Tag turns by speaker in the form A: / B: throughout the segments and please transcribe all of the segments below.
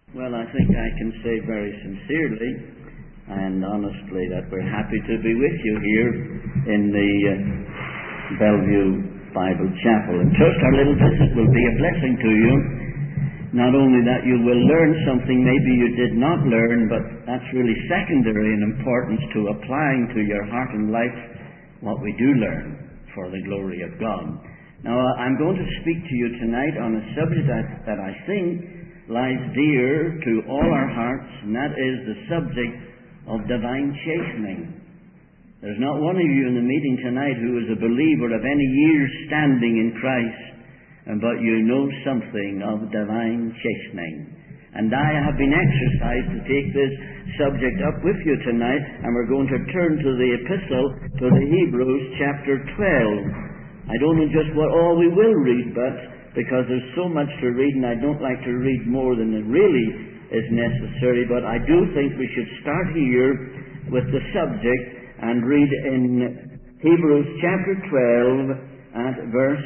A: Well, I think I can say very sincerely and honestly that we're happy to be with you here in the Bellevue Bible Chapel. And just our little visit will be a blessing to you. Not only that you will learn something maybe you did not learn, but that's really secondary in importance to applying to your heart and life what we do learn for the glory of God. Now, I'm going to speak to you tonight on a subject that I think lies dear to all our hearts, and that is the subject of divine chastening. There's not one of you in the meeting tonight who is a believer of any years standing in Christ, but you know something of divine chastening. And I have been exercised to take this subject up with you tonight, and we're going to turn to the epistle to the Hebrews chapter 12. I don't know just what all we will read, but because there's so much to read, and I don't like to read more than it really is necessary, but I do think we should start here with the subject and read in Hebrews chapter 12 at verse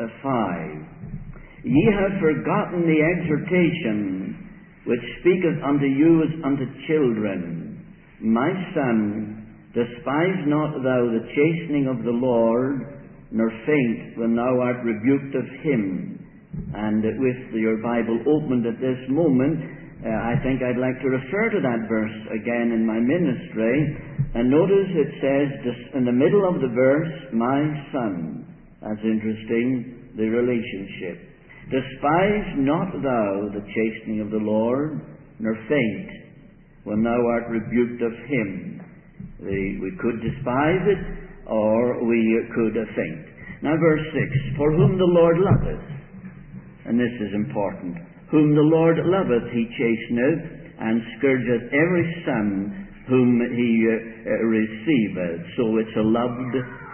A: 5. Ye have forgotten the exhortation which speaketh unto you as unto children. My son, despise not thou the chastening of the Lord, nor faint when thou art rebuked of him. And with your Bible opened at this moment, I think I'd like to refer to that verse again in my ministry. And notice it says, in the middle of the verse, my son. That's interesting, the relationship. Despise not thou the chastening of the Lord, nor faint when thou art rebuked of him. We could despise it, or we could faint. Now verse 6, for whom the Lord loveth, and this is important, whom the Lord loveth he chasteneth, and scourgeth every son whom he receiveth. So it's a loved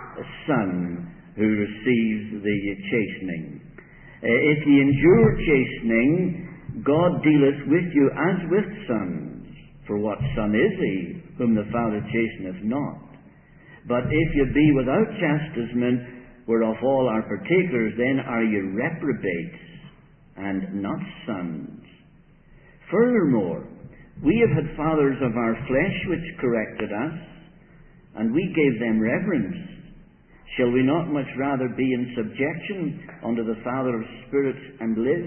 A: son who receives the chastening. If ye endure chastening, God dealeth with you as with sons. For what son is he, whom the Father chasteneth not? But if ye be without chastisement, whereof all are partakers, then are ye reprobates, and not sons. Furthermore, we have had fathers of our flesh which corrected us, and we gave them reverence. Shall we not much rather be in subjection unto the Father of spirits and live?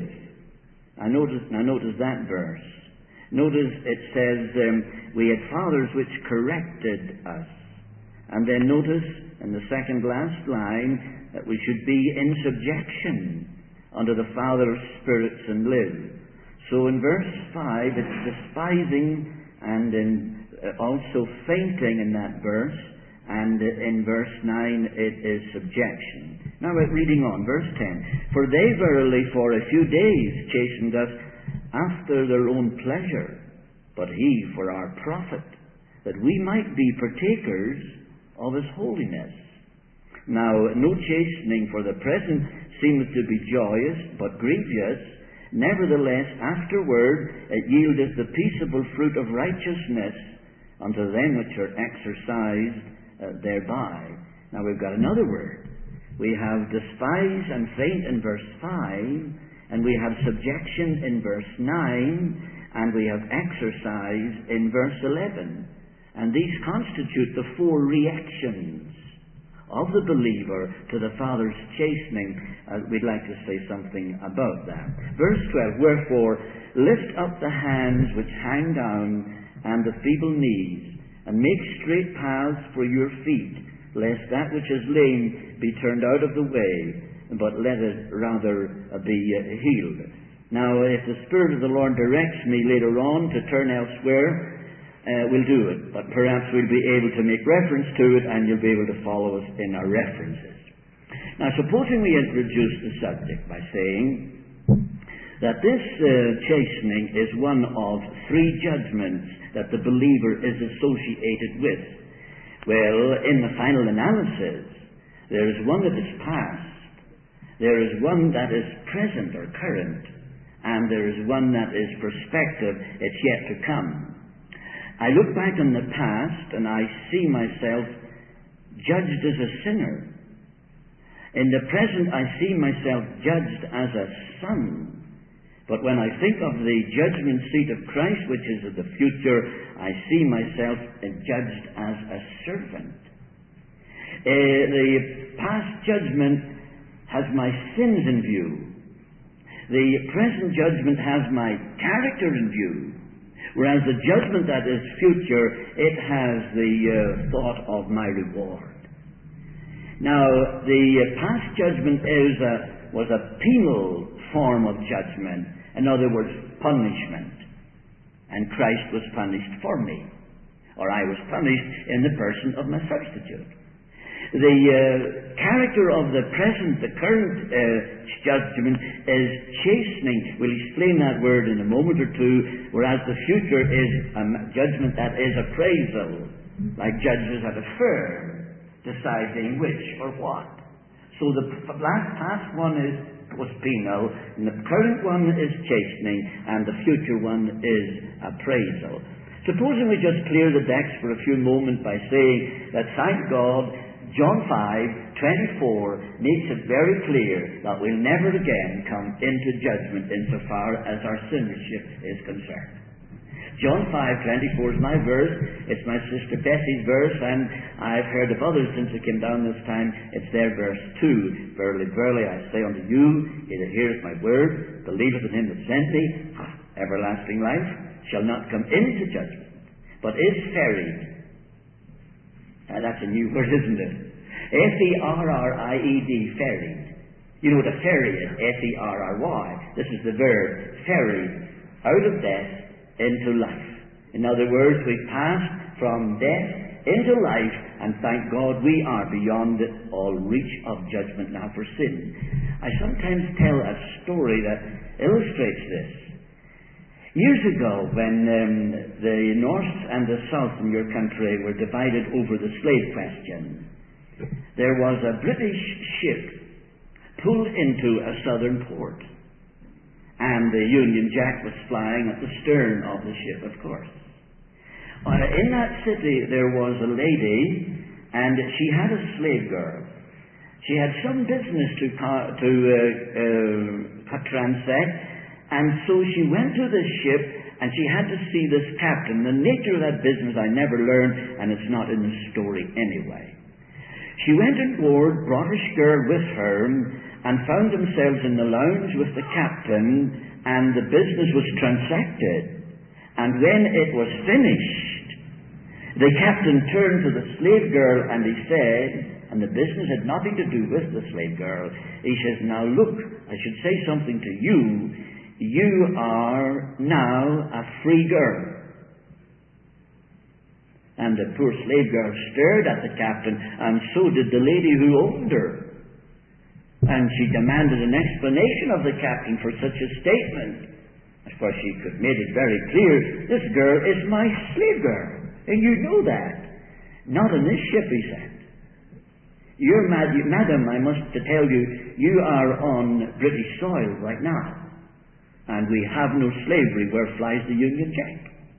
A: Now notice that verse. Notice it says, we had fathers which corrected us. And then notice in the second last line that we should be in subjection unto the Father of spirits and live. So in verse 5 it's despising and also fainting in that verse, and in verse 9 it is subjection. Now we're reading on, verse 10. For they verily for a few days chastened us after their own pleasure, but he for our profit, that we might be partakers of his holiness. Now no chastening for the present seemeth to be joyous, but grievous. Nevertheless afterward it yieldeth the peaceable fruit of righteousness unto them which are exercised thereby. Now we've got another word. We have despise and faint in verse 5, and we have subjection in verse 9, and we have exercise in verse 11. And these constitute the four reactions of the believer to the Father's chastening. We'd like to say something about that. Verse 12, wherefore lift up the hands which hang down, and the feeble knees, and make straight paths for your feet, lest that which is lame be turned out of the way, but let it rather be healed. Now, if the Spirit of the Lord directs me later on to turn elsewhere, we'll do it. But perhaps we'll be able to make reference to it, and you'll be able to follow us in our references. Now, supposing we introduce the subject by saying that this chastening is one of three judgments that the believer is associated with. Well, in the final analysis, there is one that is past, there is one that is present or current, and there is one that is prospective, it's yet to come. I look back on the past and I see myself judged as a sinner. In the present I see myself judged as a son. But when I think of the judgment seat of Christ, which is of the future, I see myself judged as a servant. The past judgment has my sins in view. The present judgment has my character in view. Whereas the judgment that is future, it has the thought of my reward. Now, the past judgment was a penal form of judgment. In other words, punishment. And Christ was punished for me. Or I was punished in the person of my substitute. The character of the present, the current judgment is chastening. We'll explain that word in a moment or two, whereas the future is a judgment that is appraisal, like judges at a fair, deciding which or what. So the past one was penal, and the current one is chastening, and the future one is appraisal. Supposing we just clear the decks for a few moments by saying that, thank God, John 5:24 makes it very clear that we'll never again come into judgment insofar as our sinnership is concerned. John 5:24 is my verse. It's my sister Bessie's verse, and I've heard of others since I came down this time. It's their verse too. Verily, verily, I say unto you, he that heareth my word, believeth in him that sent me, hath everlasting life, shall not come into judgment, but is ferried. That's a new word, isn't it? F-E-R-R-I-E-D, ferried. You know what a ferry is? F-E-R-R-Y. This is the verb, ferried, out of death into life. In other words, we passed from death into life, and thank God we are beyond all reach of judgment now for sin. I sometimes tell a story that illustrates this. Years ago, when the North and the South in your country were divided over the slave question, there was a British ship pulled into a southern port. And the Union Jack was flying at the stern of the ship, of course. In that city there was a lady, and she had a slave girl. She had some business to transact, and so she went to the ship, and she had to see this captain. The nature of that business I never learned, and it's not in the story anyway. She went aboard, brought her girl with her, and found themselves in the lounge with the captain, and the business was transacted. And when it was finished, the captain turned to the slave girl and he said, and the business had nothing to do with the slave girl, he says, now look, I should say something to you. You are now a free girl. And the poor slave girl stared at the captain, and so did the lady who owned her. And she demanded an explanation of the captain for such a statement. Of course, she could made it very clear, this girl is my slave girl, and you know that. Not on this ship, he said. Madam, I must tell you, you are on British soil right now. And we have no slavery where flies the Union Jack.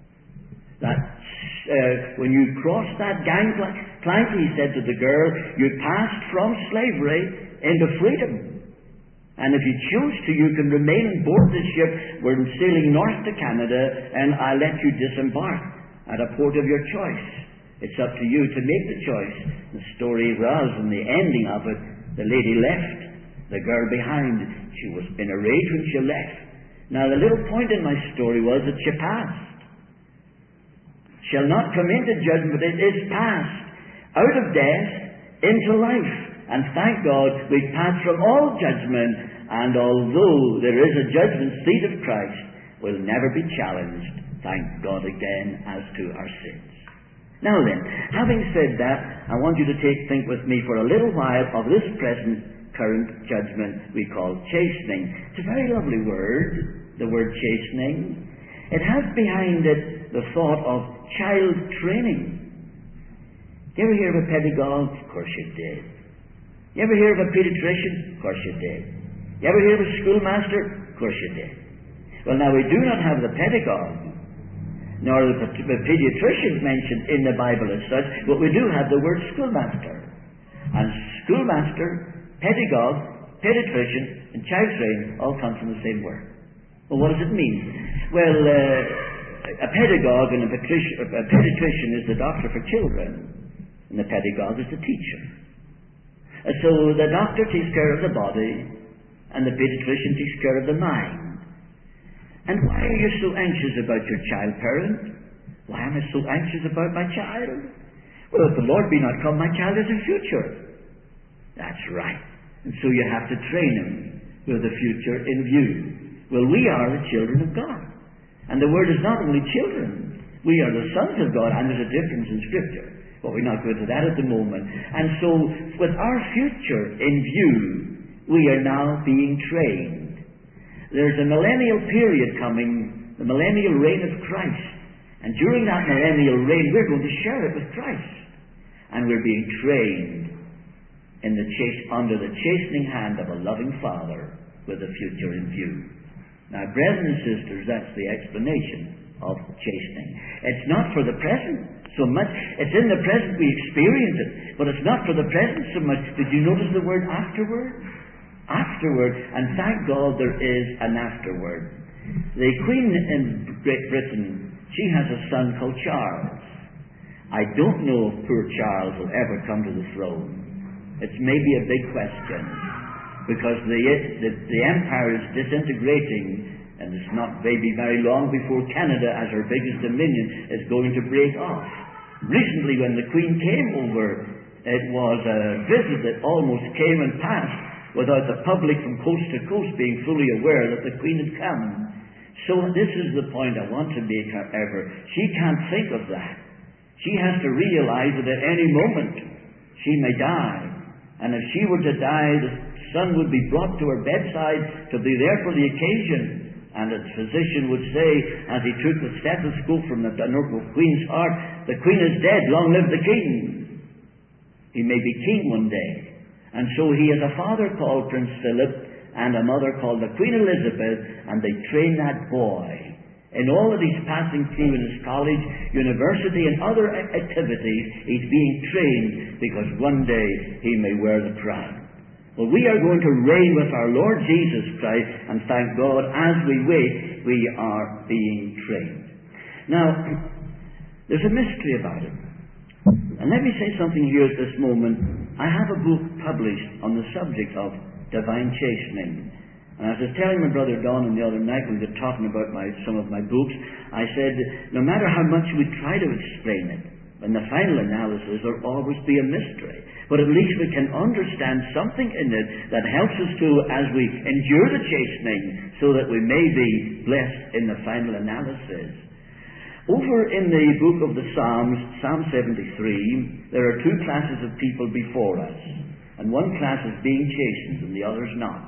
A: When you cross that gangplank, he said to the girl, you passed from slavery into freedom. And if you choose to, you can remain on board the ship. We're sailing north to Canada, and I'll let you disembark at a port of your choice. It's up to you to make the choice. The story was, in the ending of it, the lady left the girl behind. She was in a rage when she left. Now, the little point in my story was that she passed. Shall not come into judgment, it is passed out of death into life. And thank God we've passed from all judgment, and although there is a judgment seat of Christ, we'll never be challenged, thank God again, as to our sins. Now then, having said that, I want you to think with me for a little while of this present current judgment we call chastening. It's a very lovely word, the word chastening. It has behind it the thought of child training. You ever hear of a pedagogue? Of course you did. You ever hear of a pediatrician? Of course you did. You ever hear of a schoolmaster? Of course you did. Well, now we do not have the pedagogue, nor the pediatrician mentioned in the Bible as such, but we do have the word schoolmaster. And schoolmaster, pedagogue, pediatrician, and child training all come from the same word. Well, what does it mean? Well, a pedagogue and a pediatrician is the doctor for children, and the pedagogue is the teacher. So the doctor takes care of the body, and the pediatrician takes care of the mind. And why are you so anxious about your child, parent? Why am I so anxious about my child? Well, if the Lord be not come, my child has a future. That's right. And so you have to train him with the future in view. Well, we are the children of God. And the Word is not only children. We are the sons of God, and there's a difference in Scripture. But we're not going to that at the moment. And so, with our future in view, we are now being trained. There's a millennial period coming, the millennial reign of Christ. And during that millennial reign, we're going to share it with Christ. And we're being trained under the chastening hand of a loving Father with the future in view. Now, brethren and sisters, that's the explanation of chastening. It's not for the present so much. It's in the present we experience it, but it's not for the present so much. Did you notice the word afterward? Afterward. And thank God there is an afterward. The Queen in Great Britain, she has a son called Charles. I don't know if poor Charles will ever come to the throne. It's maybe a big question, because the empire is disintegrating, and it's not maybe very long before Canada, as her biggest dominion, is going to break off. Recently, when the Queen came over, it was a visit that almost came and passed without the public from coast to coast being fully aware that the Queen had come. So this is the point I want to make, however. She can't think of that. She has to realize that at any moment she may die. And if she were to die, the son would be brought to her bedside to be there for the occasion. And the physician would say, as he took the stethoscope from the Queen's heart, "The Queen is dead, long live the King." He may be king one day. And so he has a father called Prince Philip and a mother called the Queen Elizabeth, and they train that boy. In all that he's passing through in his college, university, and other activities, he's being trained because one day he may wear the crown. Well, we are going to reign with our Lord Jesus Christ, and thank God, as we wait, we are being trained. Now, there's a mystery about it. And let me say something here at this moment. I have a book published on the subject of divine chastening. And as I was telling my brother Don the other night when we were talking about some of my books, I said, no matter how much we try to explain it, in the final analysis there will always be a mystery. But at least we can understand something in it that helps us to, as we endure the chastening, so that we may be blessed in the final analysis. Over in the book of the Psalms, Psalm 73, there are two classes of people before us. And one class is being chastened and the other's not.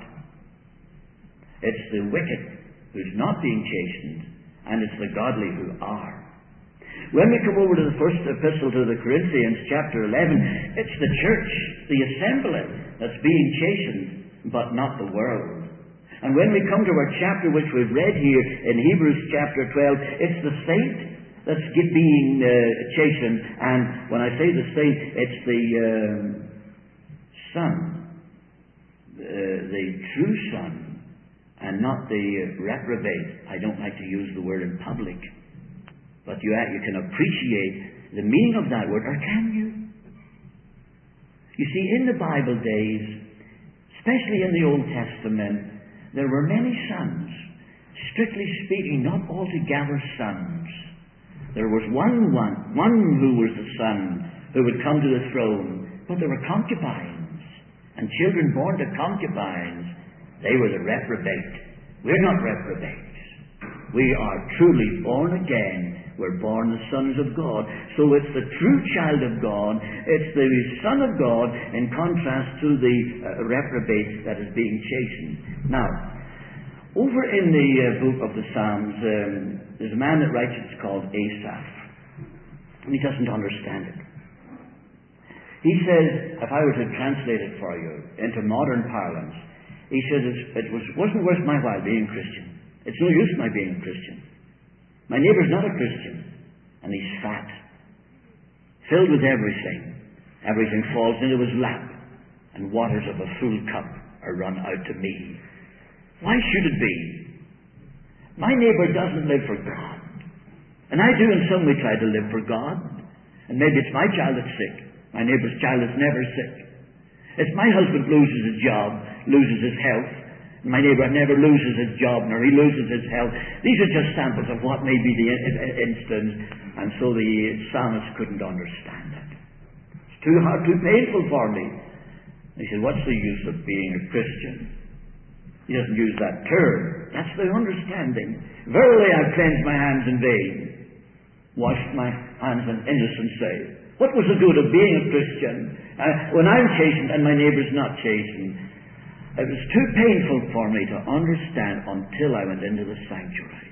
A: It's the wicked who's not being chastened, and it's the godly who are. When we come over to the first epistle to the Corinthians, chapter 11, it's the church, the assembly, that's being chastened, but not the world. And when we come to our chapter which we've read here in Hebrews chapter 12, it's the saint that's being chastened. And when I say the saint, it's the son, the true son, and not the reprobate. I don't like to use the word in public, but you can appreciate the meaning of that word, or can you? You see, in the Bible days, especially in the Old Testament, there were many sons. Strictly speaking, not altogether sons. There was one who was the son who would come to the throne, but there were concubines, and children born to concubines. They were the reprobate. We're not reprobates. We are truly born again. We're born the sons of God. So it's the true child of God. It's the Son of God in contrast to the reprobate that is being chastened. Now, over in the book of the Psalms, there's a man that writes it's called Asaph. And he doesn't understand it. He says, if I were to translate it for you into modern parlance, he says it wasn't worth my while being a Christian. It's no use my being a Christian. My neighbour's not a Christian, and he's fat, filled with everything. Everything falls into his lap, and waters of a full cup are run out to me. Why should it be? My neighbour doesn't live for God. And I do in some way try to live for God. And maybe it's my child that's sick. My neighbour's child is never sick. It's my husband loses his job, loses his health. And my neighbour never loses his job, nor he loses his health. These are just samples of what may be the instance. And so the psalmist couldn't understand it. It's too hard, too painful for me. And he said, what's the use of being a Christian? He doesn't use that term. That's the understanding. Verily I've cleansed my hands in vain, washed my hands in innocency. What was the good of being a Christian when I'm chastened and my neighbour's not chastened? It was too painful for me to understand until I went into the sanctuary.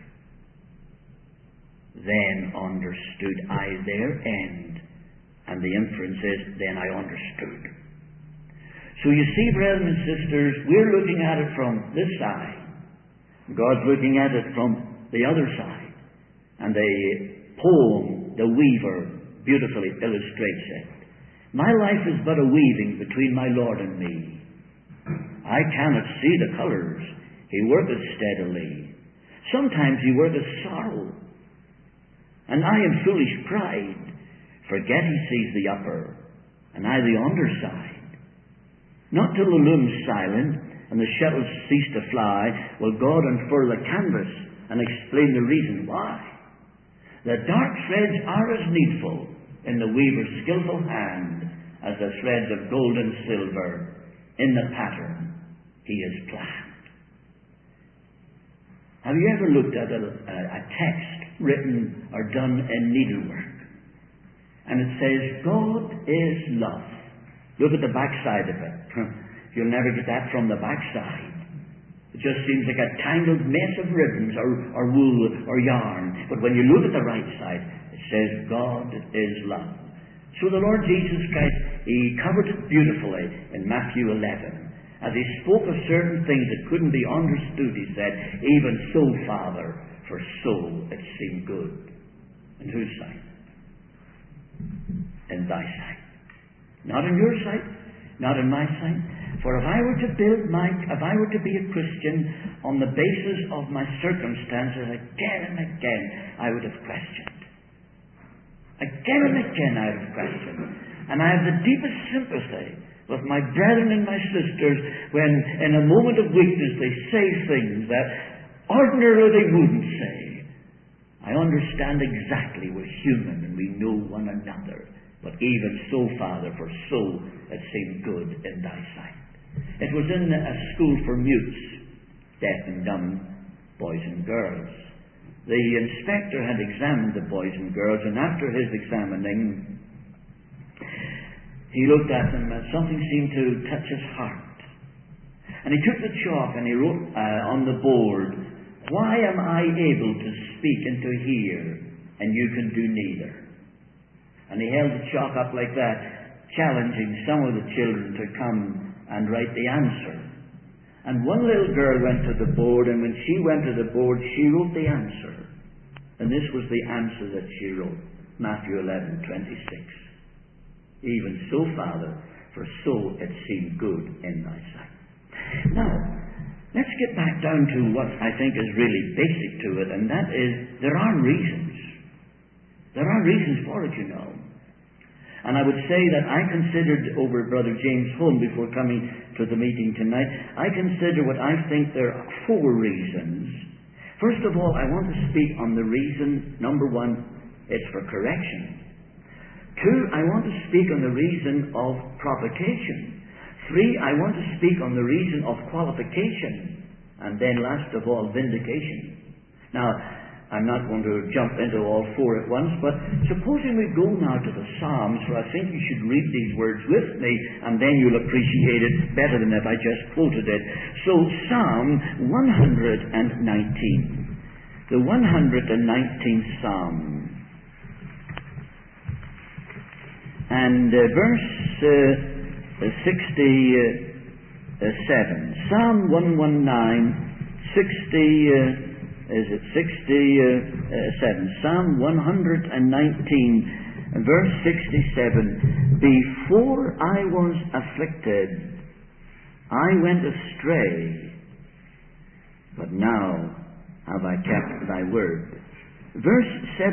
A: Then understood I their end. And the inference is, then I understood. So you see, brethren and sisters, we're looking at it from this side. God's looking at it from the other side. And the poem, The Weaver, beautifully illustrates it. My life is but a weaving between my Lord and me. I cannot see the colours. He worketh steadily. Sometimes he worketh sorrow. And I in foolish pride forget he sees the upper, and I the underside. Not till the loom's silent and the shuttles cease to fly will God unfurl the canvas and explain the reason why. The dark threads are as needful in the weaver's skillful hand as the threads of gold and silver in the pattern he has planned. Have you ever looked at a text written or done in needlework? And it says, God is love. Look at the backside of it. You'll never get that from the backside. It just seems like a tangled mess of ribbons or wool or yarn. But when you look at the right side, it says, God is love. So the Lord Jesus Christ, he covered it beautifully in Matthew 11. As he spoke of certain things that couldn't be understood, he said, even so, Father, for so it seemed good. In whose sight? In thy sight. Not in your sight, not in my sight. For if I were to be a Christian on the basis of my circumstances again and again, I would have questioned. Again and again I would have questioned. And I have the deepest sympathy with my brethren and my sisters when in a moment of weakness they say things that ordinarily they wouldn't say. I understand exactly we're human and we know one another. But even so, Father, for so it seemed good in thy sight. It was in a school for mutes, deaf and dumb boys and girls. The inspector had examined the boys and girls, and after his examining, he looked at them and something seemed to touch his heart. And he took the chalk and he wrote on the board, why am I able to speak and to hear, and you can do neither? And he held the chalk up like that, challenging some of the children to come and write the answer. And one little girl went to the board, and when she went to the board, she wrote the answer. And this was the answer that she wrote, Matthew 11:26. Even so, Father, for so it seemed good in thy sight. Now, let's get back down to what I think is really basic to it, and that is, there are reasons. There are reasons for it, you know. And I would say that I considered over Brother James' home before coming to the meeting tonight, I consider what I think there are 4 reasons. First of all, I want to speak on the reason, number 1, it's for correction. 2, I want to speak on the reason of provocation. 3, I want to speak on the reason of qualification. And then last of all, vindication. Now, I'm not going to jump into all 4 at once, but supposing we go now to the Psalms, for I think you should read these words with me, and then you'll appreciate it better than if I just quoted it. So, Psalm 119. The 119th Psalm. And verse 67. Psalm 119, 67. Psalm 119, verse 67. Before I was afflicted, I went astray, but now have I kept thy word. Verse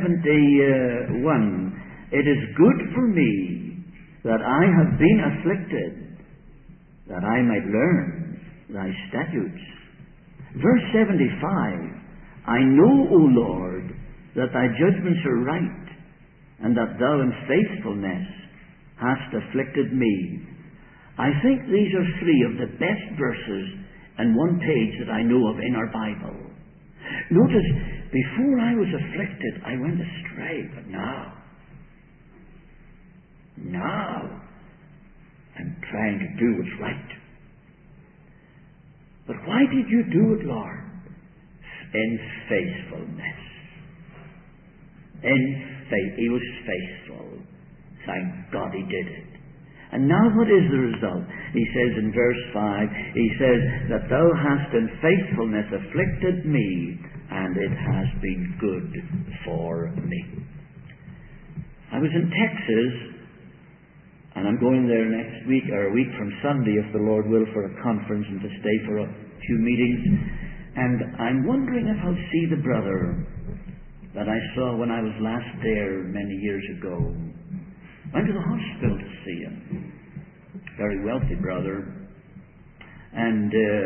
A: 71, it is good for me that I have been afflicted, that I might learn thy statutes. Verse 75, I know, O Lord, that thy judgments are right, and that thou in faithfulness hast afflicted me. I think these are three of the best verses and one page that I know of in our Bible. Notice, before I was afflicted, I went astray, but now I'm trying to do what's right. But why did you do it, Lord? In faithfulness. In faith. He was faithful. Thank God he did it. And now what is the result? He says in verse 5, he says, that thou hast in faithfulness afflicted me, and it has been good for me. I was in Texas, and I'm going there next week, or a week from Sunday, if the Lord will, for a conference and to stay for a few meetings. And I'm wondering if I'll see the brother that I saw when I was last there many years ago. Went to the hospital to see him. Very wealthy brother. And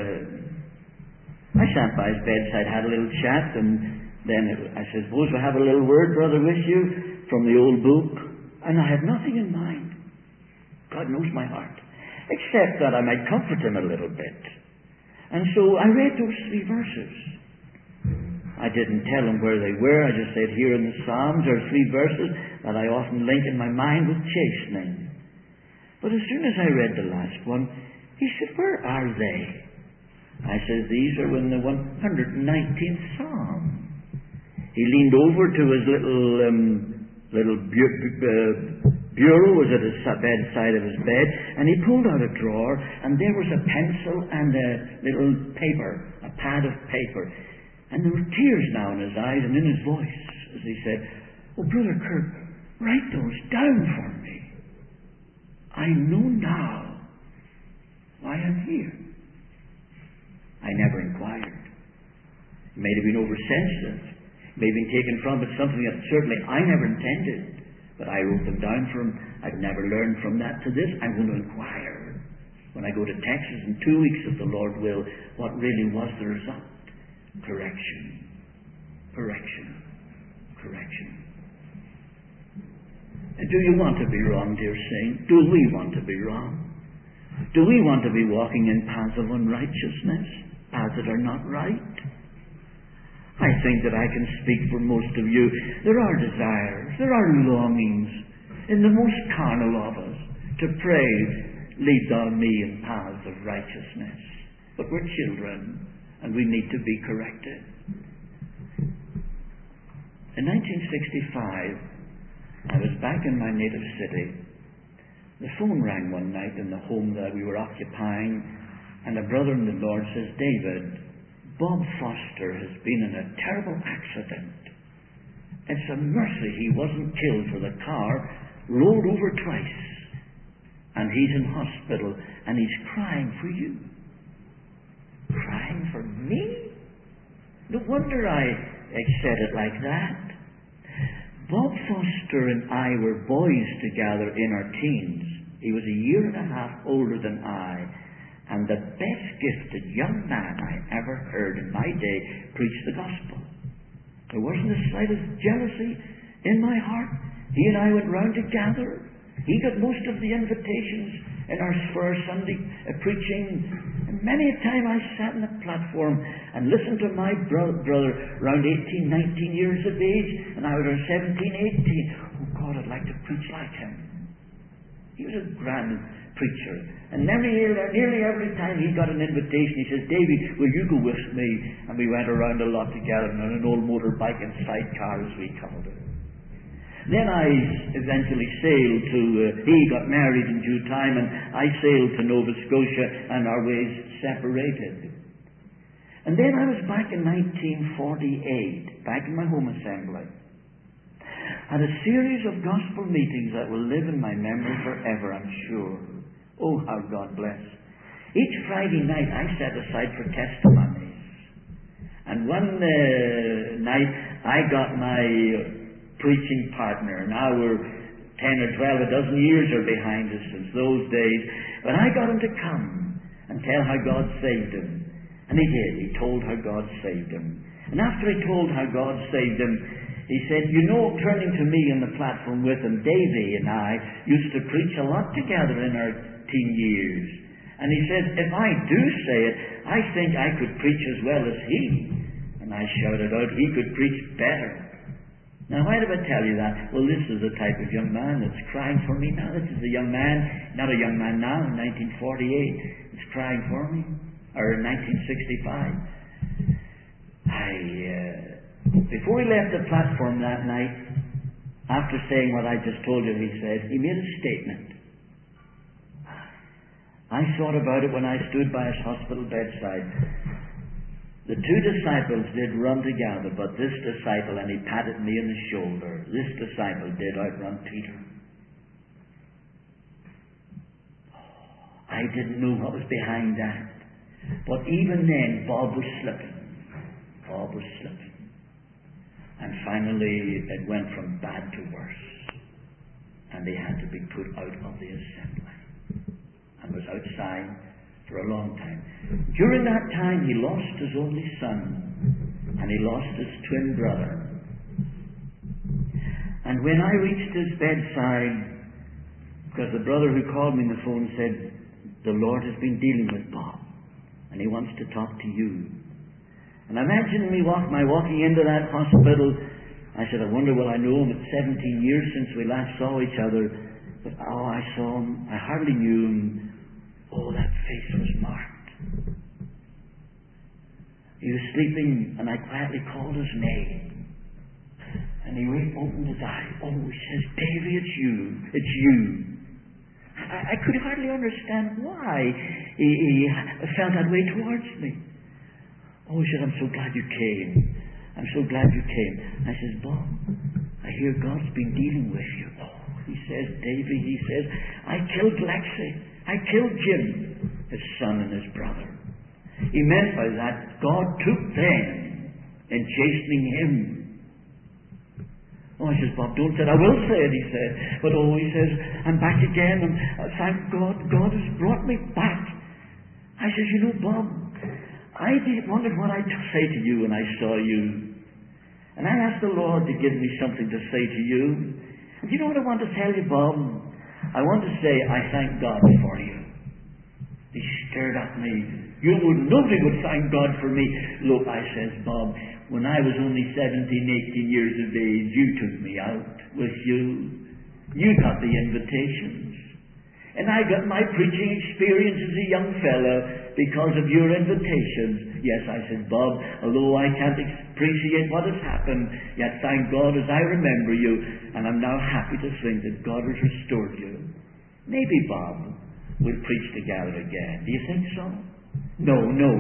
A: I sat by his bedside, had a little chat, and then I said, suppose we have a little word, brother, with you from the old book. And I had nothing in mind. God knows my heart. Except that I might comfort him a little bit. And so I read those 3 verses. I didn't tell him where they were. I just said, here in the Psalms there are 3 verses that I often link in my mind with chastening. But as soon as I read the last one, he said, where are they? I said, these are in the 119th Psalm. He leaned over to his little bureau was at his bedside of his bed, and he pulled out a drawer, and there was a pencil and a little paper, a pad of paper. And there were tears now in his eyes and in his voice as he said, oh, Brother Kirk, write those down for me. I know now why I'm here. I never inquired. It may have been oversensitive. It may have been taken from, but something that certainly I never intended. But I wrote them down for him. I've never learned from that to this. I'm going to inquire when I go to Texas in 2 weeks, if the Lord will, what really was the result. Correction. Correction. Correction. And do you want to be wrong, dear saint? Do we want to be wrong? Do we want to be walking in paths of unrighteousness? Paths that are not right? I think that I can speak for most of you. There are desires, there are longings in the most carnal of us to pray, lead thou me in paths of righteousness. But we're children, and we need to be corrected. In 1965, I was back in my native city. The phone rang one night in the home that we were occupying, and a brother in the Lord says, David, Bob Foster has been in a terrible accident. It's a mercy he wasn't killed, for the car rolled over twice. And he's in hospital, and he's crying for you. Crying for me? No wonder I said it like that. Bob Foster and I were boys together in our teens. He was a year and a half older than I. And the best gifted young man I ever heard in my day preach the gospel. There wasn't the slightest jealousy in my heart. He and I went round together. He got most of the invitations for our Sunday preaching. And many a time I sat on the platform and listened to my brother around 18, 19 years of age, and I was around 17, 18. Oh God, I'd like to preach like him. He was a grand preacher. And nearly every time he got an invitation, he says, Davy, will you go with me? And we went around a lot together on an old motorbike and sidecar, as we called it. Then I eventually sailed to, he got married in due time, and I sailed to Nova Scotia, and our ways separated. And then I was back in 1948, back in my home assembly. Had a series of gospel meetings that will live in my memory forever, I'm sure. Oh, how God bless. Each Friday night I set aside for testimonies. And one night I got my preaching partner. Now we're 10 or 12, a dozen years are behind us since those days. But I got him to come and tell how God saved him. And he did. He told how God saved him. And after he told how God saved him, he said, you know, turning to me on the platform with him, Davy and I used to preach a lot together in our teen years. And he said, if I do say it, I think I could preach as well as he. And I shouted out, he could preach better. Now, why do I tell you that? Well, this is the type of young man that's crying for me now. This is a young man, not a young man now, in 1948. It's crying for me. Or 1965. Before he left the platform that night, after saying what I just told you, he said, he made a statement. I thought about it when I stood by his hospital bedside. The two disciples did run together, but this disciple, and he patted me on the shoulder, this disciple did outrun Peter. I didn't know what was behind that. But even then, Bob was slipping. Bob was slipping. And finally, it went from bad to worse. And he had to be put out of the assembly. And was outside for a long time. During that time, he lost his only son. And he lost his twin brother. And when I reached his bedside, because the brother who called me on the phone said, the Lord has been dealing with Bob. And he wants to talk to you. And imagine me walking into that hospital. I said, I wonder will I know him? It's 17 years since we last saw each other. But I saw him. I hardly knew him. Oh, that face was marked. He was sleeping, and I quietly called his name. And he opened his eye. Oh, he says, Davy, it's you. It's you. I could hardly understand why he felt that way towards me. Oh, he said, I'm so glad you came. I'm so glad you came. I says, Bob, I hear God's been dealing with you. Oh, he says, Davy, he says, I killed Lexi. I killed Jim, his son and his brother. He meant by that, God took them in chastening him. Oh, I says, Bob, don't say it. I will say it, he said. But he says, I'm back again, and thank God, God has brought me back. I says, you know, Bob, I wondered what I'd say to you when I saw you. And I asked the Lord to give me something to say to you. And you know what I want to tell you, Bob? I want to say, I thank God for you. He stared at me. Nobody would thank God for me. Look, I says, Bob, when I was only 17, 18 years of age, you took me out with you. You got the invitations. And I got my preaching experience as a young fellow because of your invitations. Yes, I said, Bob, although I can't appreciate what has happened, yet thank God as I remember you, and I'm now happy to think that God has restored you. Maybe, Bob, we'll preach together again. Do you think so? No.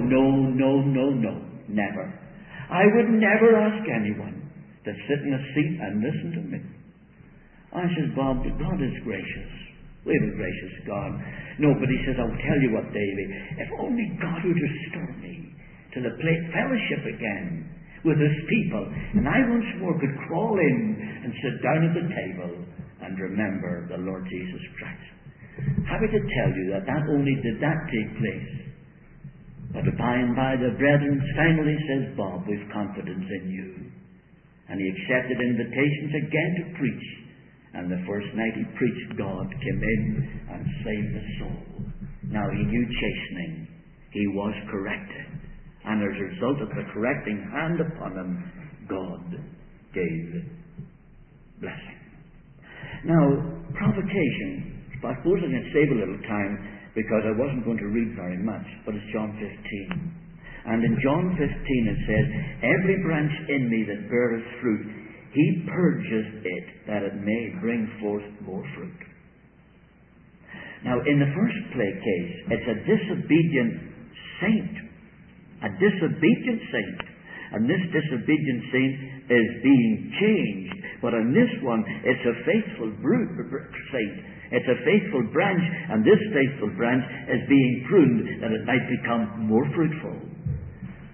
A: Never. I would never ask anyone to sit in a seat and listen to me. I says, Bob, God is gracious. We have a gracious God. No, but he says, I'll tell you what, Davy, if only God would restore me to the fellowship again with his people, and I once more could crawl in and sit down at the table and remember the Lord Jesus Christ. Happy to tell you that not only did that take place, but by and by the brethren finally says, Bob, we've confidence in you. And he accepted invitations again to preach. And the first night he preached, God came in and saved the soul. Now he knew chastening. He was corrected. And as a result of the correcting hand upon him, God gave blessing. Now, provocation. I suppose I can save a little time because I wasn't going to read very much, but it's John 15. And in John 15 it says, every branch in me that beareth fruit, he purges it, that it may bring forth more fruit. Now, in the first case, it's a disobedient saint. A disobedient saint. And this disobedient saint is being changed. But in this one, it's a faithful saint. It's a faithful branch, and this faithful branch is being pruned that it might become more fruitful.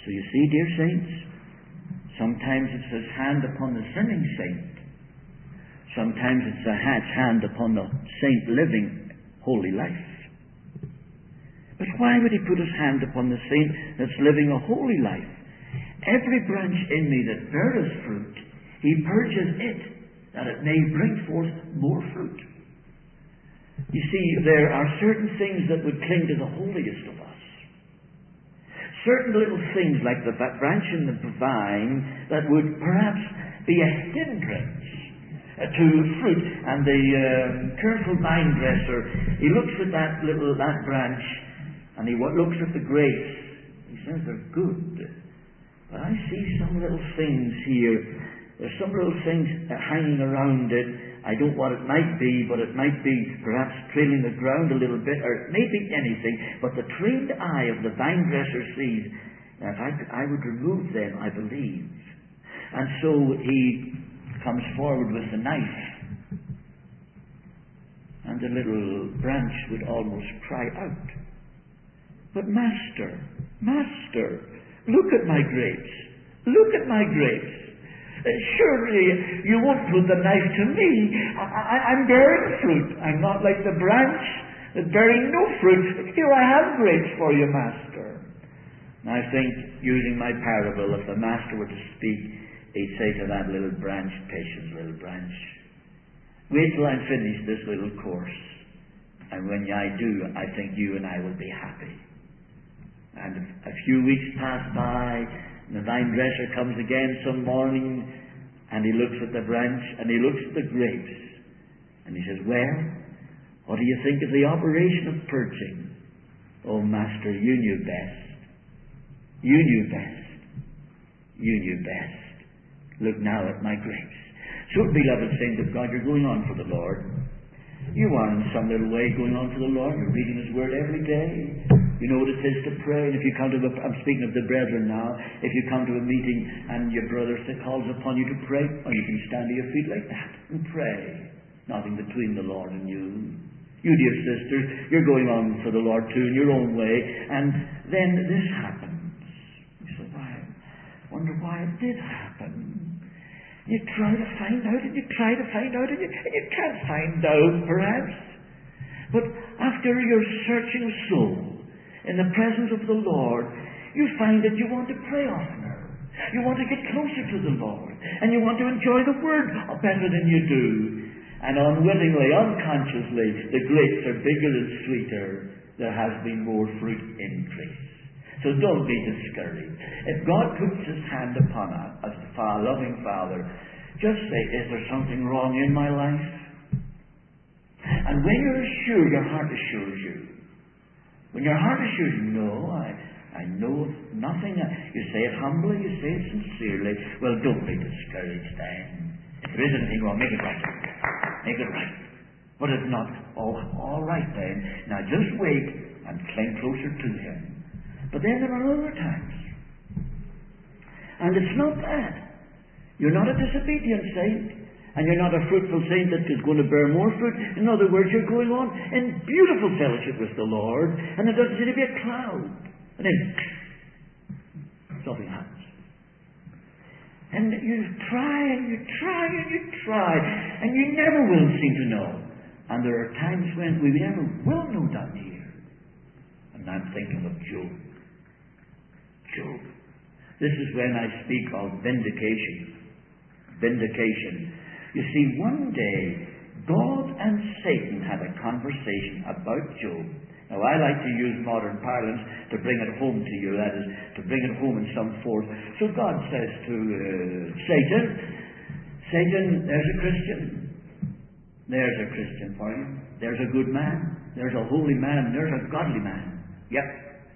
A: So you see, dear saints, sometimes it says hand upon the sinning saint. Sometimes it's a hand upon the saint living holy life. But why would he put his hand upon the saint that's living a holy life? Every branch in me that beareth fruit, he purges it, that it may bring forth more fruit. You see, there are certain things that would cling to the holiest of us. Certain little things like the branch in the vine that would perhaps be a hindrance to fruit. And the careful vine dresser, he looks at that branch and he looks at the grapes. He says they're good. But I see some little things here. There's some little things hanging around it. I don't know what it might be, but it might be perhaps trailing the ground a little bit, or it may be anything. But the trained eye of the vine dresser sees that if I would remove them, I believe. And so he comes forward with the knife. And the little branch would almost cry out. But Master, look at my grapes. Look at my grapes. Surely you won't put the knife to me. I'm bearing fruit. I'm not like the branch that's bearing no fruit. Here I have grapes for you, Master. And I think, using my parable, if the Master were to speak, he'd say to that little branch, patience, little branch, wait till I finish this little course. And when I do, I think you and I will be happy. And a few weeks pass by, and the vine dresser comes again some morning, and he looks at the branch, and he looks at the grapes, and he says, well, what do you think of the operation of purging? Oh, Master, you knew best. You knew best. You knew best. Look now at my grapes. So, beloved saints of God, you're going on for the Lord. You are in some little way going on for the Lord. You're reading His Word every day. You know what it is to pray. And if you come to I'm speaking of the brethren now. If you come to a meeting and your brother calls upon you to pray, or you can stand to your feet like that and pray. Nothing between the Lord and you. You, dear sisters, you're going on for the Lord too in your own way. And then this happens. You say, I wonder why it did happen. You try to find out, and you try to find out, and you can't find out, perhaps. But after your searching soul, in the presence of the Lord, you find that you want to pray oftener. You want to get closer to the Lord. And you want to enjoy the Word better than you do. And unwittingly, unconsciously, the grapes are bigger and sweeter. There has been more fruit increase. So don't be discouraged. If God puts His hand upon us as the loving Father, just say, is there something wrong in my life? And when you're sure, your heart assures you. When your heart assures you, no, I know of nothing. You say it humbly, you say it sincerely. Well, don't be discouraged then. If there is anything wrong, make it right. Make it right. But if not, all right then. Now just wait and cling closer to Him. But then there are other times. And it's not that. You're not a disobedient saint. And you're not a fruitful saint that is going to bear more fruit. In other words, you're going on in beautiful fellowship with the Lord. And there doesn't seem to be a cloud. And then something happens. And you try and you try and you try. And you never will seem to know. And there are times when we never will know down here. And I'm thinking of Job. Job. This is when I speak of vindication. Vindication. You see, one day, God and Satan had a conversation about Job. Now, I like to use modern parlance to bring it home to you, that is, to bring it home in some force. So God says to Satan, Satan, there's a Christian. There's a Christian for you. There's a good man. There's a holy man. There's a godly man. Yep.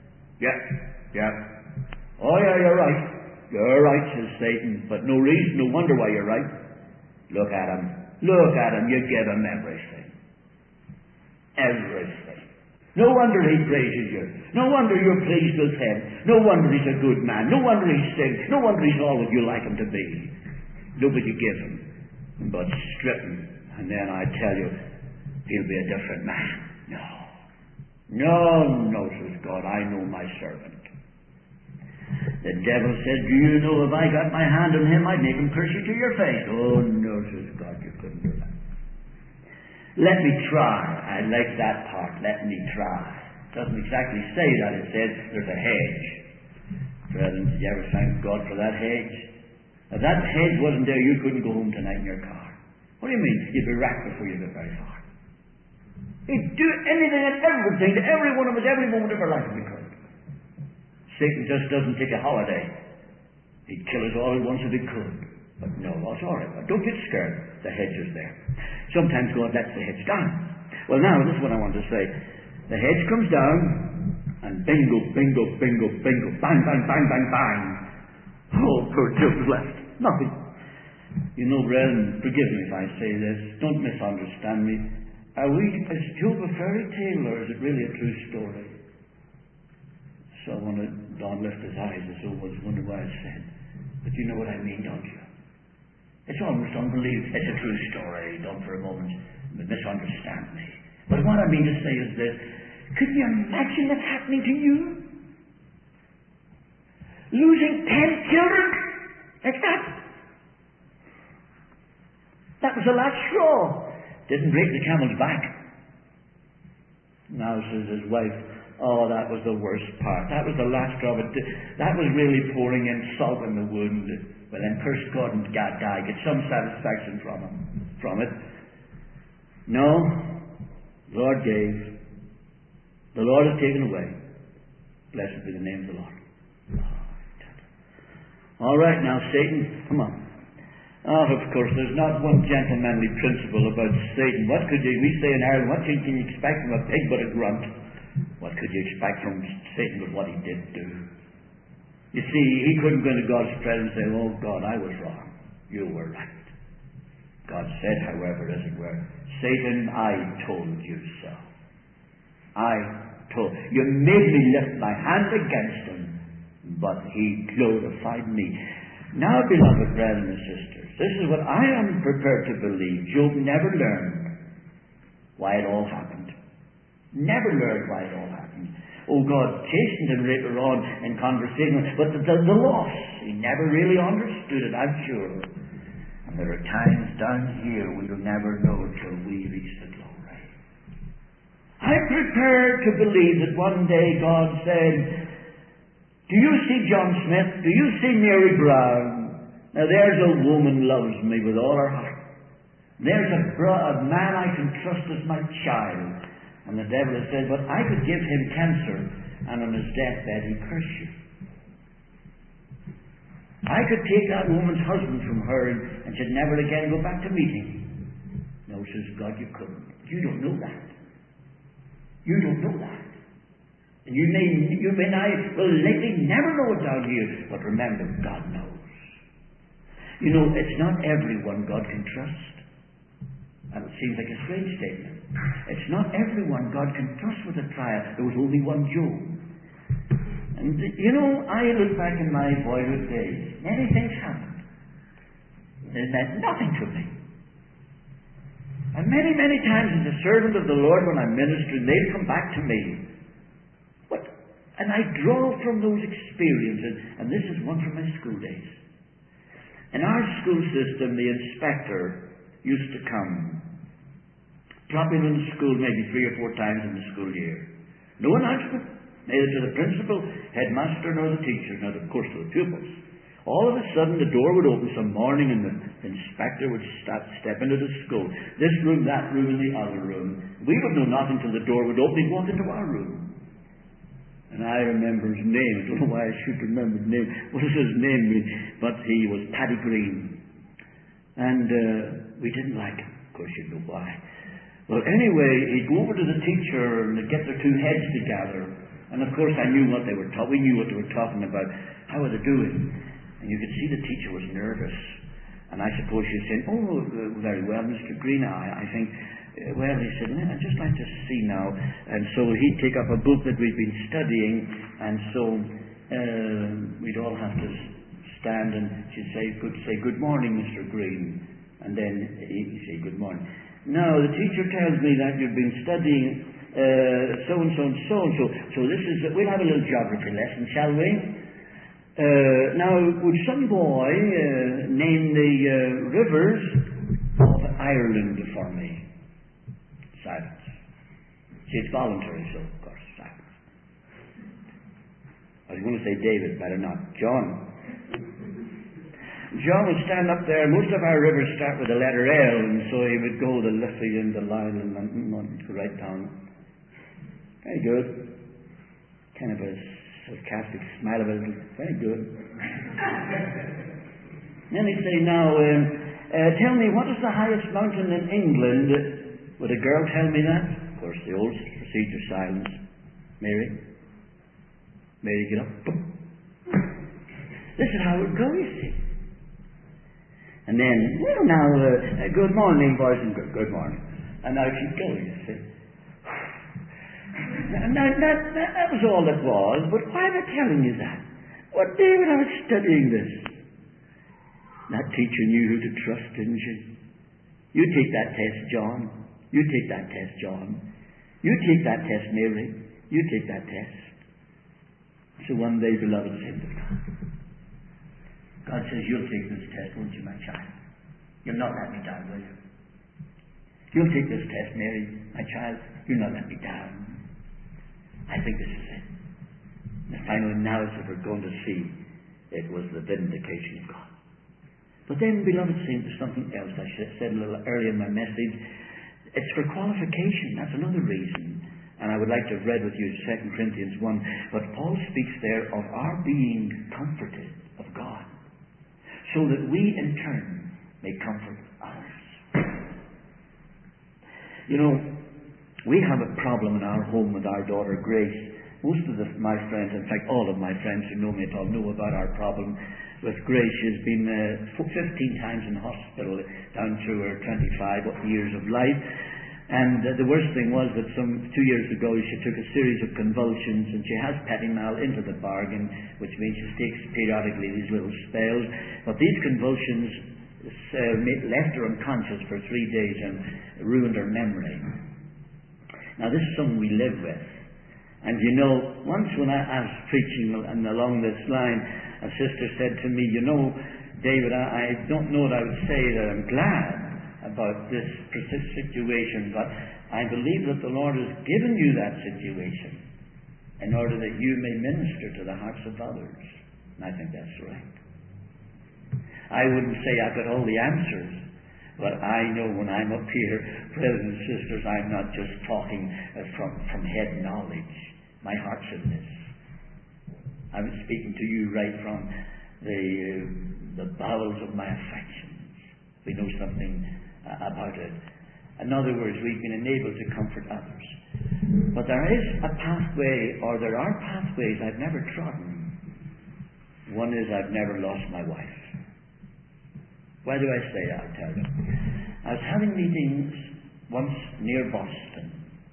A: Oh, yeah, you're right. You're right, says Satan. But no reason, no wonder why you're right. Look at him. Look at him. You give him everything. Everything. No wonder he praises you. No wonder you're pleased with him. No wonder he's a good man. No wonder he sings. No wonder he's all that you like him to be. Look what you give him. But strip him. And then I tell you, he'll be a different man. No, says God. I know my servant. The devil says, do you know if I got my hand on him, I'd make him curse you to your face. Oh, no, says God, you couldn't do that. Let me try. I like that part. Let me try. It doesn't exactly say that. It says there's a hedge. Brethren, did you ever thank God for that hedge? If that hedge wasn't there, you couldn't go home tonight in your car. What do you mean? You'd be wrecked before you get very far. He'd do anything and everything to every one of us, every moment of our life if he could. Satan just doesn't take a holiday. He'd kill us all at once if he could. But no, that's all right. But don't get scared. The hedge is there. Sometimes God lets the hedge down. Well, now, this is what I want to say. The hedge comes down, and bingo, bingo, bingo, bingo, bang, bang, bang, bang, bang. Oh, poor Job's left. Nothing. You know, brethren, forgive me if I say this. Don't misunderstand me. Is Job a fairy tale, or is it really a true story? So when Don lifted his eyes, I always wondered why I said. But you know what I mean, don't you? It's almost unbelievable. It's a true story. Don't for a moment misunderstand me. But what I mean to say is this. Could you imagine it happening to you? Losing 10 children? Like that? That was the last straw. Didn't break the camel's back. Now, says his wife, oh, that was the worst part. That was the last straw. That was really pouring in salt in the wound. Well, then curse God and die. Get some satisfaction from it. No. The Lord gave. The Lord has taken away. Blessed be the name of the Lord. All right, now, Satan, come on. Oh, of course, there's not one gentlemanly principle about Satan. What could we say in Ireland, what can you expect from a pig but a grunt? What could you expect from Satan but what he did do? You see, he couldn't go into God's presence and say, oh, God, I was wrong. You were right. God said, however, as it were, Satan, I told you so. You made me lift my hand against him, but he glorified me. Now, beloved brethren and sisters, this is what I am prepared to believe. Job never learned why it all happened. Never learned why it all happened. Oh, God chastened him later on in conversation, but the loss, he never really understood it, I'm sure. And there are times down here we will never know till we reach the glory. I'm prepared to believe that one day God said, do you see John Smith? Do you see Mary Brown? Now there's a woman loves me with all her heart. There's a man I can trust as my child. And the devil has said, but I could give him cancer, and on his deathbed he'd curse you. I could take that woman's husband from her and she'd never again go back to meeting. No, says God, you couldn't. You don't know that. You don't know that. And you may likely never know it down here, but remember, God knows. You know, it's not everyone God can trust. And it seems like a strange statement. It's not everyone God can trust with a trial. There was only one Job. And, you know, I look back in my boyhood days. Many things happened. They meant nothing to me. And many, many times as a servant of the Lord when I'm ministering, they'd come back to me. And I draw from those experiences, and this is one from my school days. In our school system, the inspector used to come, drop in the school maybe 3 or 4 times in the school year. No announcement, neither to the principal, headmaster, nor the teacher, nor of course to the pupils. All of a sudden the door would open some morning and the inspector would step into the school. This room, that room, and the other room. We would know nothing till the door would open. He'd walk into our room. And I remember his name. I don't know why I should remember his name. What does his name mean? But he was Paddy Green. And we didn't like him. Of course, you know why. Well, anyway, he'd go over to the teacher and they'd get their two heads together. And of course, I knew what they were talking. We knew what they were talking about. How were they doing? And you could see the teacher was nervous. And I suppose she'd say, oh, very well, Mr. Green, I think... Well, he said, I'd just like to see now. And so he'd take up a book that we'd been studying, and so we'd all have to stand, and she'd say, good morning, Mr. Green. And then he'd say, good morning. Now, the teacher tells me that you've been studying so-and-so and so-and-so. So this is, we'll have a little geography lesson, shall we? Now, would some boy name the rivers of Ireland for me? Silence. See, it's voluntary, so of course, silence. I was going to say David, better not. John. John would stand up there. Most of our rivers start with the letter L, and so he would go the Liffey and the Lyle and go right down. Very good. Kind of a sarcastic smile of it. Very good. Then he'd say, now, tell me, what is the highest mountain in England? Would a girl tell me that? Of course, the old procedure, silence. Mary? Mary, get up. This is how it would go, you see. And then, well, now, good morning, boys, and good morning. And now she'd go, you see. Now, that was all it was, but why am I telling you that? Well, David, I was studying this. That teacher knew who to trust, didn't she? You take that test, John. You take that test, John. You take that test, Mary. You take that test. So one day, beloved saints of God, God says, you'll take this test, won't you, my child? You'll not let me down, will you? You'll take this test, Mary, my child. You'll not let me down. I think this is it. The final analysis we're going to see, it was the vindication of God. But then, beloved saints, there's something else I said a little earlier in my message. It's for qualification. That's another reason. And I would like to have read with you 2 Corinthians 1. But Paul speaks there of our being comforted of God, so that we in turn may comfort others. You know, we have a problem in our home with our daughter Grace. Most of my friends, in fact all of my friends who know me at all, know about our problem with Grace. She's been 15 times in hospital down through her 25 years of life. And the worst thing was that 2 years ago she took a series of convulsions, and she has Pettinal into the bargain, which means she takes periodically these little spells. But these convulsions left her unconscious for 3 days and ruined her memory. Now this is something we live with. And you know, once when I was preaching and along this line, a sister said to me, you know, David, I don't know what I would say that I'm glad about this situation, but I believe that the Lord has given you that situation in order that you may minister to the hearts of others. And I think that's right. I wouldn't say I've got all the answers, but I know when I'm up here, brothers and sisters, I'm not just talking from head knowledge. My heart's in this. I'm speaking to you right from the bowels of my affections. We know something about it. In other words, we've been enabled to comfort others. But there is a pathway, or there are pathways I've never trodden. One is I've never lost my wife. Why do I say that? I'll tell you. I was having meetings once near Boston.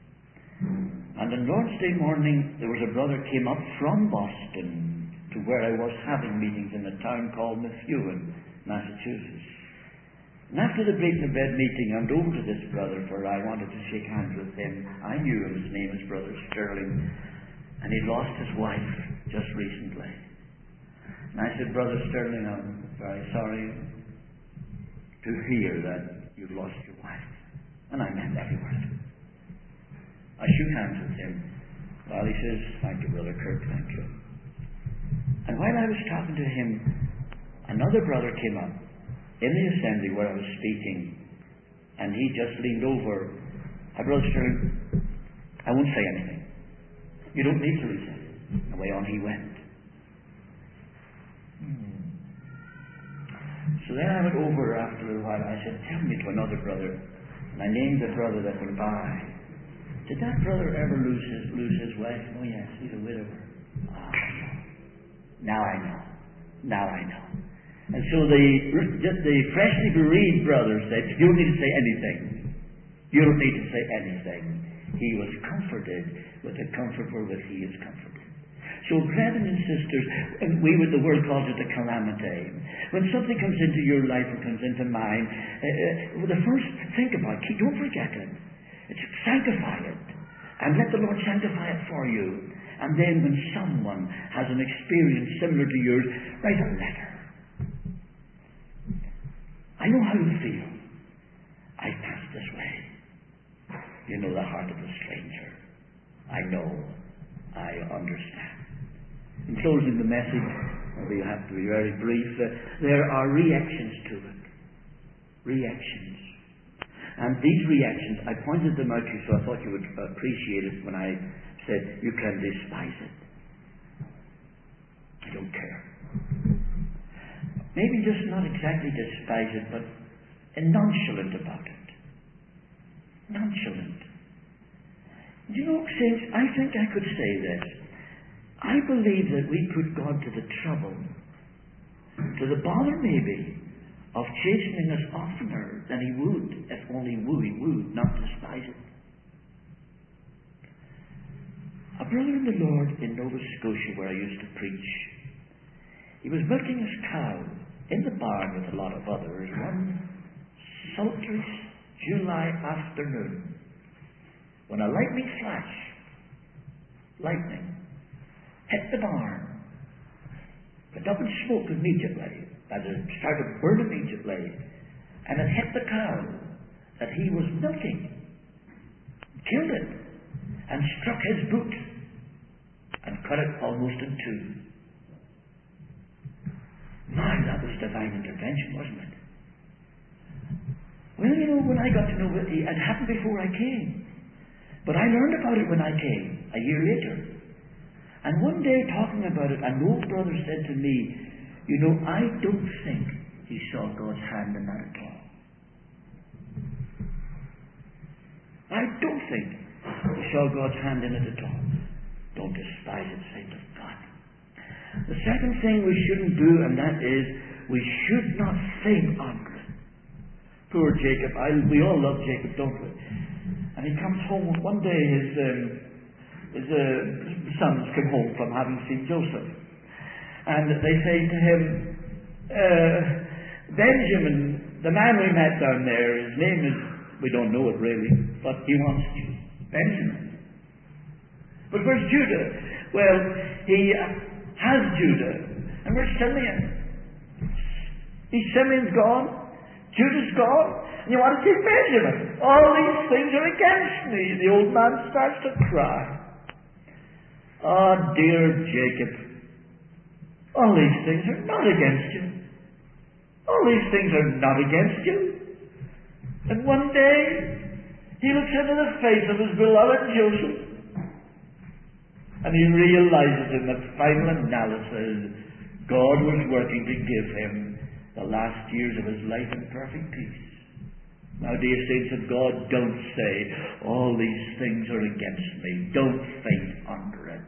A: And on Lord's Day morning, there was a brother came up from Boston to where I was having meetings in a town called Methuen, Massachusetts. And after the breaking of bread meeting, I went over to this brother, for I wanted to shake hands with him. I knew him, his name is Brother Sterling, and he'd lost his wife just recently. And I said, Brother Sterling, I'm very sorry to hear that you've lost your wife. And I meant every word. I shook hands with him. Well, he says, thank you, Brother Kirk, thank you. And while I was talking to him, another brother came up in the assembly where I was speaking, and he just leaned over. Brother Sterling, I won't say anything. You don't need to listen. Away on he went. So then I went over after a while. I said, tell me to another brother. And I named the brother that went by. Did that brother ever lose his wife? Oh yes, he's a widower. Now I know. Now I know. And so the freshly bereaved brother said, you don't need to say anything. You don't need to say anything. He was comforted with the comfort wherewith he is comforted. So, brethren and sisters, the world calls it a calamity. When something comes into your life or comes into mine, the first, think about it. Don't forget it. Sanctify it. And let the Lord sanctify it for you. And then when someone has an experience similar to yours, write a letter. I know how you feel. I passed this way. You know the heart of the stranger. I know. I understand. In closing the message, we have to be very brief. There are reactions to it. Reactions. And these reactions, I pointed them out to you, so I thought you would appreciate it when I said you can despise it. I don't care. Maybe just not exactly despise it, but nonchalant about it. Nonchalant. Do you know, saints, I think I could say this. I believe that we put God to the trouble, to the bother maybe, of chastening us oftener than He would, if only we would not despise it. A brother in the Lord in Nova Scotia, where I used to preach, he was milking his cow in the barn with a lot of others one sultry July afternoon, when a lightning flash, hit the barn, went up in smoke immediately, as it started to burn immediately, and it hit the cow that he was milking, killed it, and struck his boot, and cut it almost in two. My, that was divine intervention, wasn't it? Well, you know, when I got to know it, it happened before I came. But I learned about it when I came, a year later. And one day, talking about it, an old brother said to me, you know, I don't think he saw God's hand in that at all. I don't think he saw God's hand in it at all. Don't despise it, saint of God. The second thing we shouldn't do, and that is, we should not faint under it. Poor Jacob. We all love Jacob, don't we? And he comes home one day, his sons come home from having seen Joseph. And they say to him, Benjamin, the man we met down there, his name is, we don't know it really, but he wants you. Benjamin. But where's Judah? Well, he has Judah. And where's Simeon? Simeon's gone. Judah's gone. And you want to take Benjamin. All these things are against me. The old man starts to cry. Oh, dear Jacob. All these things are not against you. All these things are not against you. And one day, he looks into the face of his beloved Joseph, and he realizes in the final analysis, God was working to give him the last years of his life in perfect peace. Now, dear saints of God, don't say, all these things are against me. Don't faint under it.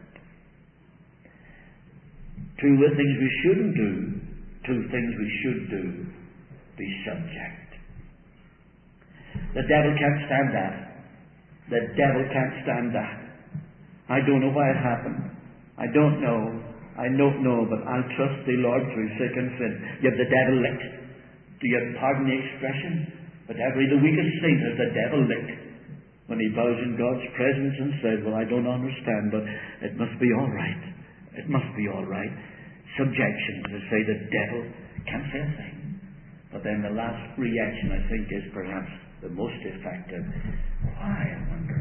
A: Two things we shouldn't do. Two things we should do. Be subject. The devil can't stand that. The devil can't stand that. I don't know why it happened. I don't know. I don't know, but I'll trust the Lord through thick and thin. You have the devil licked. Do you pardon the expression? But the weakest saint has the devil licked when he bows in God's presence and says, well, I don't understand, but it must be all right. It must be all right. Subjection, to say the devil can't say a thing. But then the last reaction, I think, is perhaps the most effective. Why, I wonder?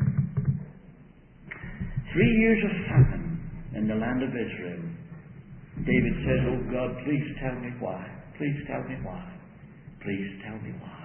A: 3 years of famine in the land of Israel. David says, oh God, please tell me why. Please tell me why. Please tell me why.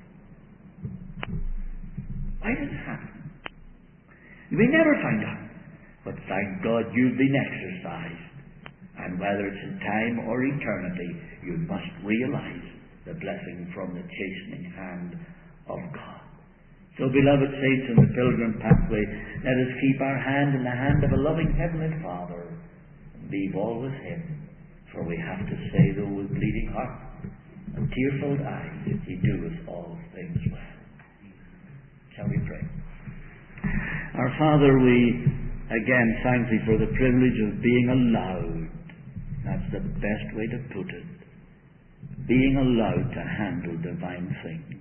A: Why did it happen? You may never find out. But thank God you've been exercised. And whether it's in time or eternity, you must realize the blessing from the chastening hand of God. So, beloved saints in the pilgrim pathway, let us keep our hand in the hand of a loving Heavenly Father and be all with Him. For we have to say, though with bleeding heart and tearful eyes, He doeth all things well. Shall we pray? Our Father, we again thank Thee for the privilege of being allowed. That's the best way to put it. Being allowed to handle divine things.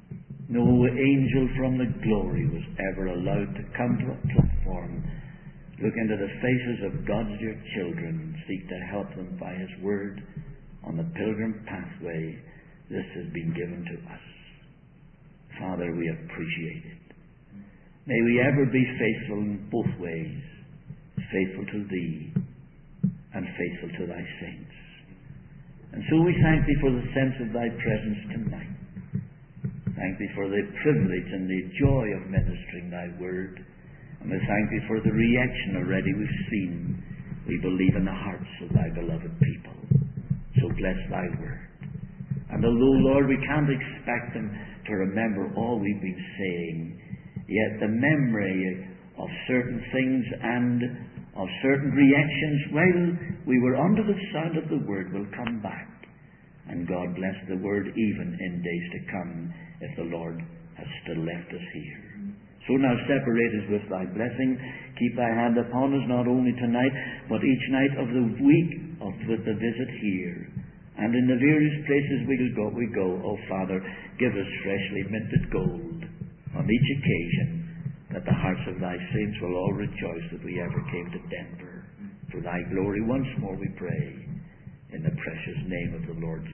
A: No angel from the glory was ever allowed to come to a platform look into the faces of God's dear children, seek to help them by His Word on the pilgrim pathway this has been given to us. Father, we appreciate it. May we ever be faithful in both ways, faithful to Thee and faithful to Thy saints. And so we thank Thee for the sense of Thy presence tonight. Thank Thee for the privilege and the joy of ministering Thy Word. And we thank Thee for the reaction already we've seen. We believe in the hearts of Thy beloved people. So bless Thy Word. And although, Lord, we can't expect them to remember all we've been saying, yet the memory of certain things and of certain reactions while we were under the sound of the Word will come back. And God bless the Word even in days to come if the Lord has still left us here. So now separate us with Thy blessing. Keep Thy hand upon us not only tonight but each night of the week with the visit here. And in the various places we go, oh Father, give us freshly minted gold on each occasion, that the hearts of Thy saints will all rejoice that we ever came to Denver. For Thy glory once more we pray, in the precious name of the Lord